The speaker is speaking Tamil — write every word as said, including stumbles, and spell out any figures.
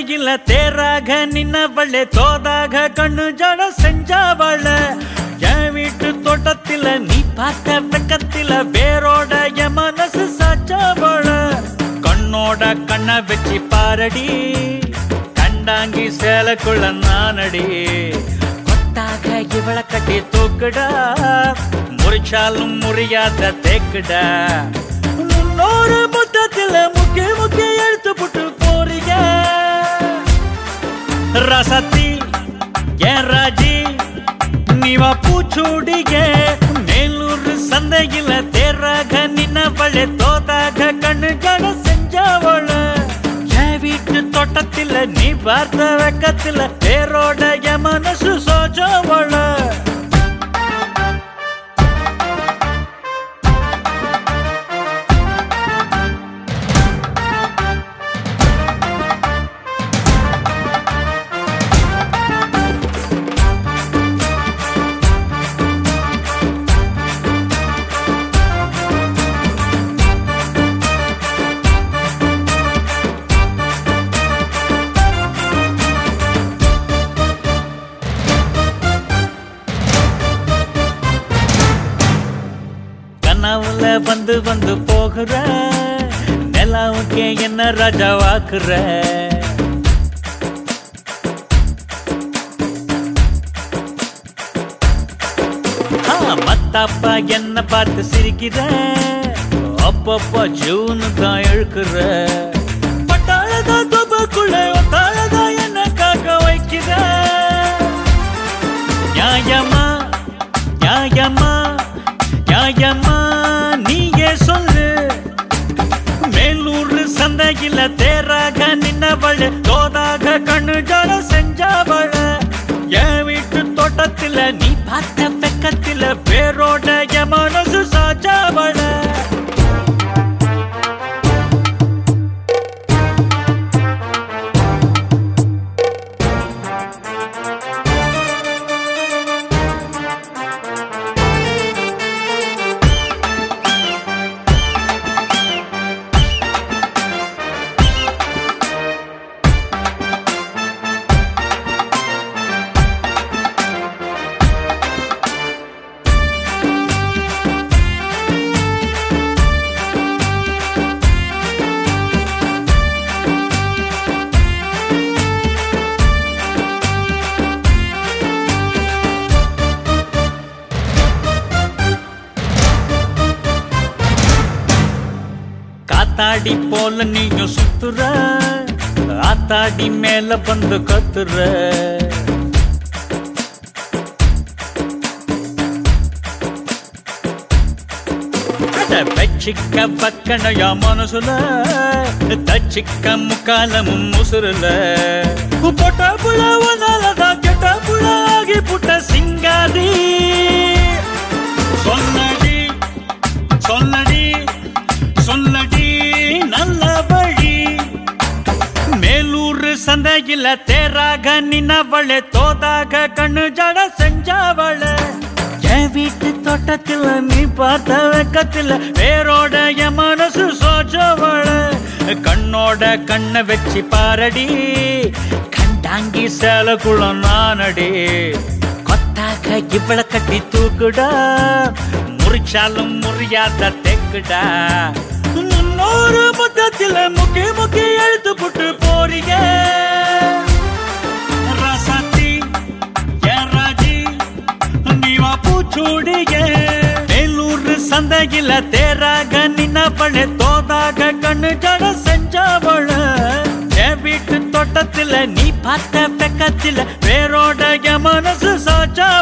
சந்தையில தேராக நின்னவளே தோதாக கண்ணு ஜட செஞ்சவள என் வீட்டு தோட்டத்தில நீ பார்த்த வெக்கத்தில வேரோட என் மனசு சாச்சவள கண்ணோட கண்ண வச்சு பாரடி கண்டாங்கி சேலக்குள்ள நானடி கொத்தாக இவள கட்டி தூக்குடா முறிச்சாலும் முறியாத தேக்குடா முன்னோரு முத்தத்தில முக்கிய முக்கிய எழுத்து புட்டு போறீங்க ரசத்தி ஏன் ராஜி நீவா பூச்சூடிய மேலூர் சந்தையில தேராக நின்னவளே தோதாக கண்ணு கட செஞ்சவள என் வீட்டு தோட்டத்தில நீ பார்த்த வெக்கத்தில பேரோட என் மனசு சோச்சவள கனவுல வந்து வந்து போகிற நிலாவுக்கே என்ன ராஜாவாக்குற மத்தாப்பா என்ன பார்த்து சிரிக்கிற அப்பப்பா ஜூனு தான் இழுக்கிற பட்டாளதான் தொபக்குள்ள ஒத்தாளதான் என்ன காக்க வைக்கிற நியாயமா நியாயமா நியாயமா நீயே சொல்லு மேலூர் சந்தையில தேராக நின்னவள தோதாக கண்ணு ஜட செஞ்சவள என் வீட்டு தோட்டத்தில நீ பார்த்த வெக்கத்தில பேரோட என் மனசு சாச்சவள ஆத்தாடி போல நீயும் சுத்துற ஆத்தாடி மேல வந்து கத்துற வச்சிக்க பக்கணையா மனசுல தச்சிக்க முக்காலமும் முசுருல போட்ட புல ஒன்னாலதான் கெட்ட புல ஆகி புட்ட சிங்காதி சொன்னடி சொன்னடி சொல்லடி நல்ல வழி மேலூர் சந்தையில தேராக நின்னவளே தோதாக கண்ணு ஜட செஞ்சவள என் வீட்டு தோட்டத்தில நீ பார்த்த வெக்கத்தில வேரோட என் மனசு சோச்சவள கண்ணோட கண்ண வச்சு பாரடி கண்டாங்கி சேலக்குள்ள நானடி கொத்தாக இவள கட்டி தூக்குடா முறிச்சாலும் முறியாத தேக்குடா முன்னோரு முத்தத்தில முக்கிய முக்கிய எழுத்து புட்டு போறீங்க ரசத்தி ஏன் ராஜி நீவா பூச்சூடிய மேலூர் சந்தையில தேராக நின்னவளே தோதாக கண்ணு ஜட செஞ்சவள என் வீட்டு தோட்டத்தில நீ பார்த்த வெக்கத்தில வேரோட என் மனசு சாச்சா